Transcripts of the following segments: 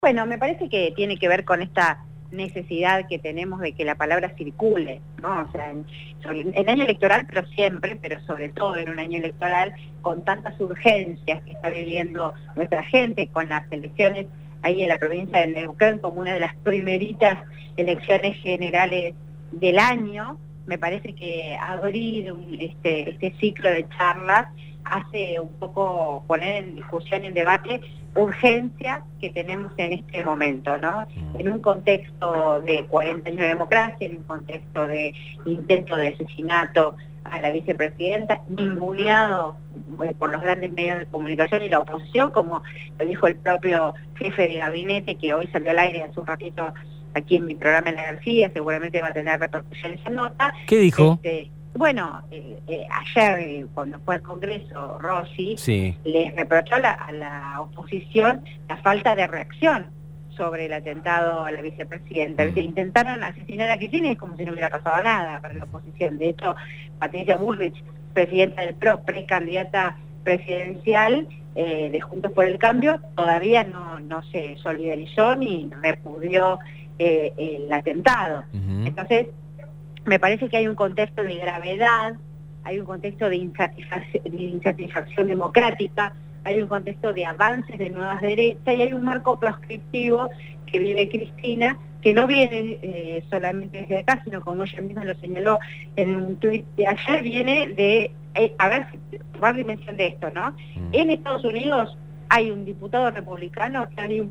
Bueno, me parece que tiene que ver con esta necesidad que tenemos de que la palabra circule, ¿no? O sea, en año electoral, pero siempre, pero sobre todo en un año electoral, con tantas urgencias que está viviendo nuestra gente, con las elecciones ahí en la provincia de Neuquén como una de las primeritas elecciones generales del año, me parece que abrir este ciclo de charlas hace un poco poner en discusión y en debate urgencia que tenemos en este momento, ¿no? En un contexto de 40 años de democracia, en un contexto de intento de asesinato a la vicepresidenta, ninguneado por los grandes medios de comunicación y la oposición, como lo dijo el propio jefe de gabinete, que hoy salió al aire hace un ratito aquí en mi programa en La García, seguramente va a tener repercusión esa nota. ¿Qué dijo? Bueno, ayer cuando fue al Congreso, Rossi Sí. les reprochó a la oposición la falta de reacción sobre el atentado a la vicepresidenta. Intentaron asesinar a Cristina y es como si no hubiera pasado nada para la oposición. De hecho, Patricia Bullrich, presidenta del PRO, precandidata presidencial de Juntos por el Cambio, todavía no se solidarizó ni repudió el atentado. Entonces, me parece que hay un contexto de gravedad, hay un contexto de insatisfacción democrática, hay un contexto de avances de nuevas derechas y hay un marco proscriptivo que vive Cristina, que no viene solamente desde acá, sino como ella misma lo señaló en un tuit de ayer, viene de, a ver, tomar dimensión de esto, ¿no? En Estados Unidos hay un diputado republicano que hay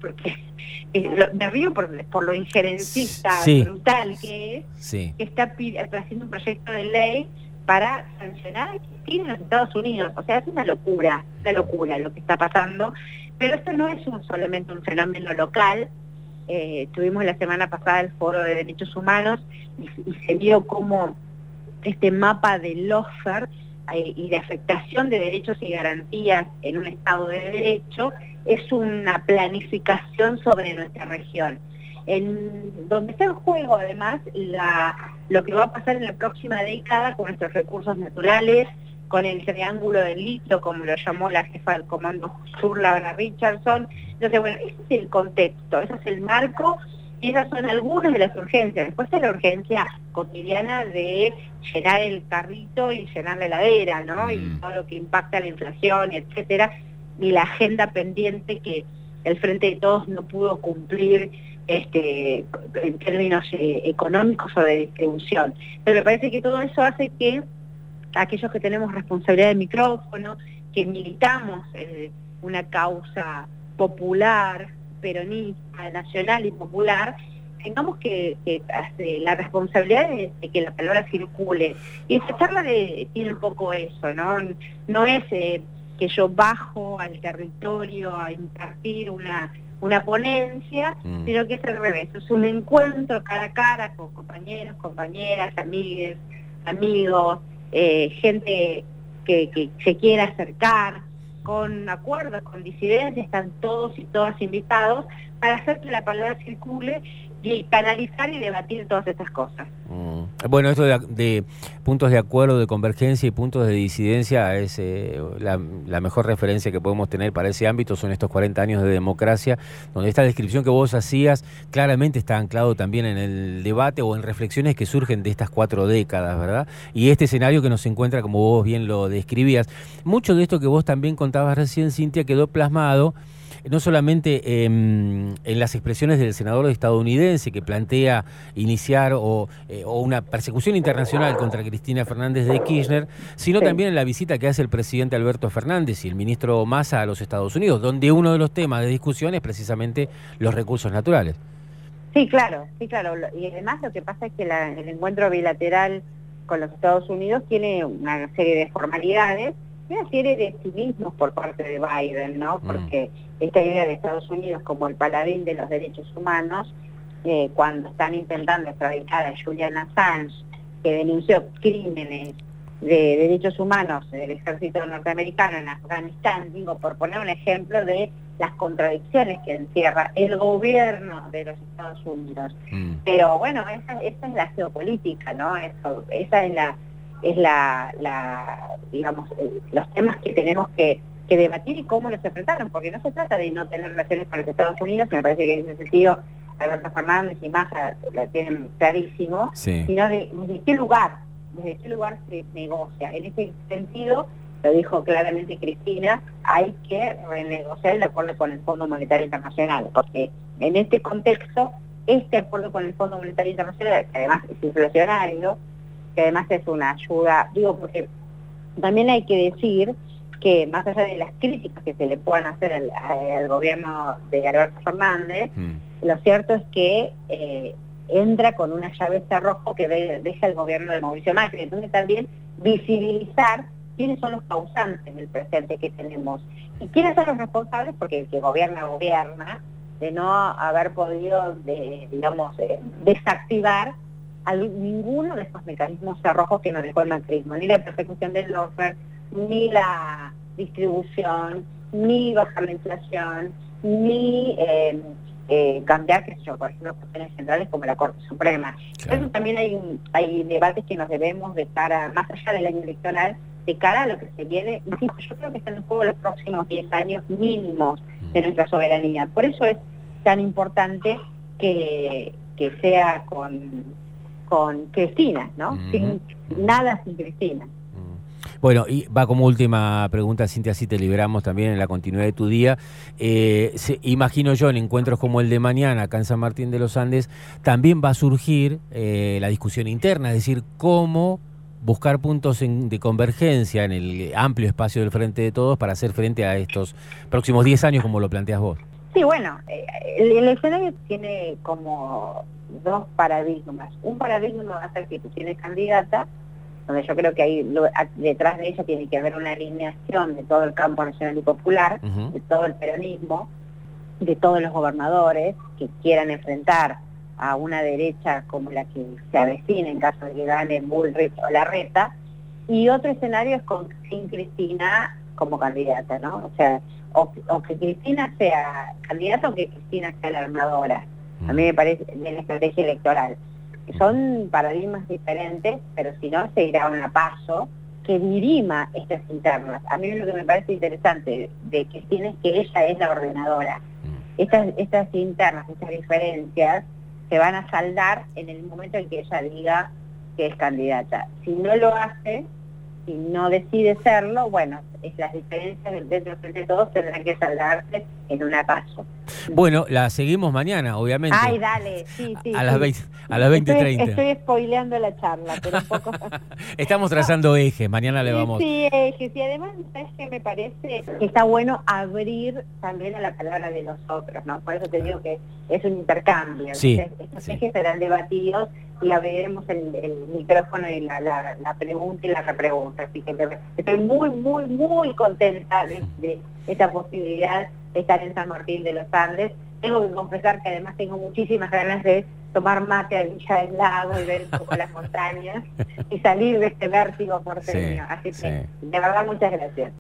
me río por lo injerencista brutal que es, que está haciendo un proyecto de ley para sancionar a Cristina en los Estados Unidos. O sea, es una locura lo que está pasando, pero esto no es solamente un fenómeno local. Tuvimos la semana pasada el Foro de Derechos Humanos y se vio cómo este mapa de lawfare y de afectación de derechos y garantías en un Estado de Derecho es una planificación sobre nuestra región. Donde está en juego, además, lo que va a pasar en la próxima década con nuestros recursos naturales, con el triángulo del litio, como lo llamó la jefa del Comando Sur, Laura Richardson. Entonces, bueno, ese es el contexto, ese es el marco, y esas son algunas de las urgencias. Después está la urgencia cotidiana de llenar el carrito y llenar la heladera, ¿no? Y todo lo que impacta la inflación, etcétera, y la agenda pendiente que el Frente de Todos no pudo cumplir en términos económicos o de distribución. Pero me parece que todo eso hace que aquellos que tenemos responsabilidad de micrófono, que militamos una causa popular, peronista, nacional y popular, tengamos que la responsabilidad de que la palabra circule. Y esta charla tiene un poco eso, ¿no? No es que yo bajo al territorio a impartir una ponencia, sino que es al revés, es un encuentro cara a cara con compañeros, compañeras, amigues, amigos, gente que se quiera acercar, con acuerdos, con disidencias, están todos y todas invitados para hacer que la palabra circule y canalizar y debatir todas estas cosas. Bueno, esto de puntos de acuerdo, de convergencia y puntos de disidencia es la mejor referencia que podemos tener para ese ámbito, son estos 40 años de democracia, donde esta descripción que vos hacías claramente está anclado también en el debate o en reflexiones que surgen de estas 4 décadas, ¿verdad? Y este escenario que nos encuentra, como vos bien lo describías. Mucho de esto que vos también contabas recién, Cintia, quedó plasmado no solamente en las expresiones del senador estadounidense que plantea iniciar o una persecución internacional contra Cristina Fernández de Kirchner, sino también en la visita que hace el presidente Alberto Fernández y el ministro Massa a los Estados Unidos, donde uno de los temas de discusión es precisamente los recursos naturales. Sí, claro. Y además lo que pasa es que el encuentro bilateral con los Estados Unidos tiene una serie de formalidades, una serie de cinismos por parte de Biden, ¿no? Porque esta idea de Estados Unidos como el paladín de los derechos humanos, cuando están intentando extraditar a Julian Assange, que denunció crímenes de derechos humanos del ejército norteamericano en Afganistán, digo, por poner un ejemplo de las contradicciones que encierra el gobierno de los Estados Unidos. Pero bueno, esa es la geopolítica, ¿no? Esa es digamos, los temas que tenemos que que debatir y cómo los enfrentaron, porque no se trata de no tener relaciones con los Estados Unidos, me parece que en ese sentido Alberto Fernández y Massa la tienen clarísimo, sí, sino desde qué lugar se negocia. En ese sentido, lo dijo claramente Cristina, hay que renegociar el acuerdo con el Fondo Monetario Internacional, porque en este contexto, este acuerdo con el Fondo Monetario Internacional, que además es inflacionario, que además es una ayuda, digo, porque también hay que decir que más allá de las críticas que se le puedan hacer al gobierno de Alberto Fernández, lo cierto es que entra con una llave cerrojo que deja el gobierno de Mauricio Macri, entonces también visibilizar quiénes son los causantes del presente que tenemos y quiénes son los responsables, porque el que gobierna, de no haber podido, desactivar ninguno de estos mecanismos cerrojos que nos dejó el macrismo, ni la persecución del lawfare, ni la distribución, ni bajar la inflación, ni cambiar, qué sé yo, por ejemplo, cuestiones centrales como la Corte Suprema. Claro. Entonces también hay debates que nos debemos de cara, más allá del año electoral, de cara a lo que se viene. Insisto, yo creo que están en juego los próximos 10 años mínimos de nuestra soberanía. Por eso es tan importante que sea con Cristina, ¿no? Nada sin Cristina. Bueno, y va como última pregunta, Cintia, así te libramos también en la continuidad de tu día. Imagino yo, en encuentros como el de mañana, acá en San Martín de los Andes, también va a surgir la discusión interna, es decir, cómo buscar puntos de convergencia en el amplio espacio del Frente de Todos para hacer frente a estos próximos 10 años, como lo planteas vos. Sí, bueno, el escenario tiene como dos paradigmas. Un paradigma va a ser que tú tienes candidata, donde yo creo que ahí detrás de ella tiene que haber una alineación de todo el campo nacional y popular, de todo el peronismo, de todos los gobernadores que quieran enfrentar a una derecha como la que se avecina en caso de que gane Bullrich o Larreta, y otro escenario es sin Cristina como candidata, ¿no? O sea, o que Cristina sea candidata o que Cristina sea la armadora. A mí me parece de la estrategia electoral. Son paradigmas diferentes, pero si no, se irá a un paso que dirima estas internas. A mí lo que me parece interesante de Cristina es que ella es la ordenadora. Estas internas, estas diferencias, se van a saldar en el momento en que ella diga que es candidata. Si no lo hace, si no decide serlo, bueno, las diferencias dentro del Frente de Todos tendrán que saldarse en un paso. Bueno, la seguimos mañana, obviamente. Ay, dale, sí. A las 20:30. Estoy spoileando la charla, pero un poco... Estamos trazando ejes, mañana le vamos... Sí, ejes, y además, ¿sabes qué? Me parece que está bueno abrir también a la palabra de los otros, ¿no? Por eso te digo que es un intercambio. Sí, estos ejes serán debatidos y abriremos el micrófono y la pregunta y la repregunta. Así que estoy muy contenta de esta posibilidad de estar en San Martín de los Andes. Tengo que confesar que además tengo muchísimas ganas de tomar mate a Villa del Lago y ver un poco las montañas y salir de este vértigo porteño. Así que, de verdad, muchas gracias.